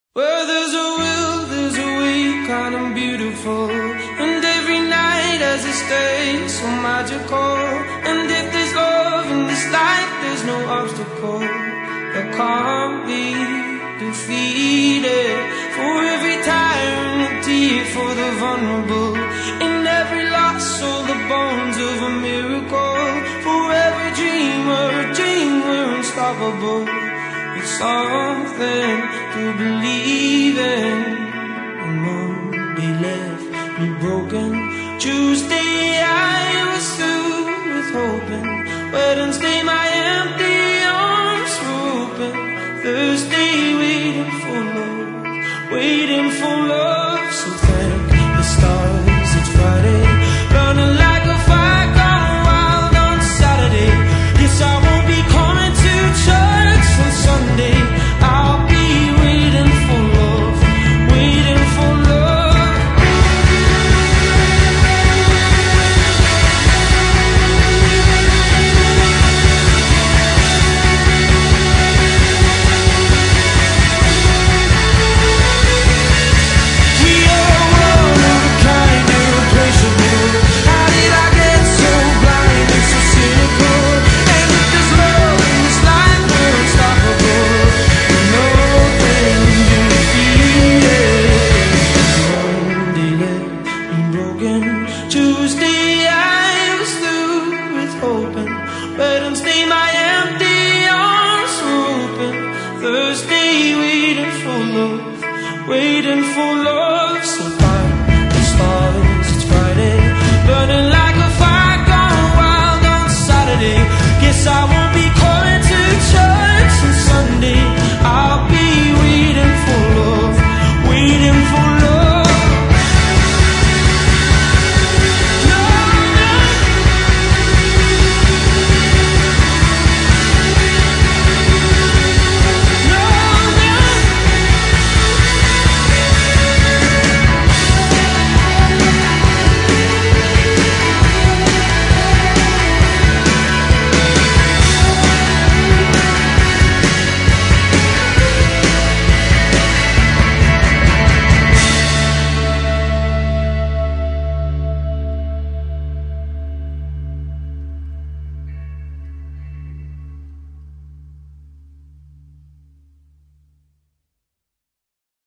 Where there's a will, there's a way, kind of beautiful. And every night as it stays so magical. And if there's love in this life, there's no obstacle that can't be defeated. For every tyrant, a tear for the vulnerable. In every loss, all the bones of a miracle. For every dreamer, a dream we're unstoppable. It's something to believe in. And Monday left me broken. Tuesday I was through with hoping. Wednesday my empty arms were open. Thursday waiting for love, waiting for love. So thank the stars it's Friday, burning like a fire gone wild on Saturday. Yes, I won't be coming to church on Sunday. I'll be waiting for love, waiting for love. We are one of a kind, irreplaceable. How did I get so blind and so cynical? And if there's love in this life, we're unstoppable. Nothing defeated. Monday left me broken. Tuesday I was through with hoping. Wednesday my empty arms were open. Thursday waiting for love, waiting for love.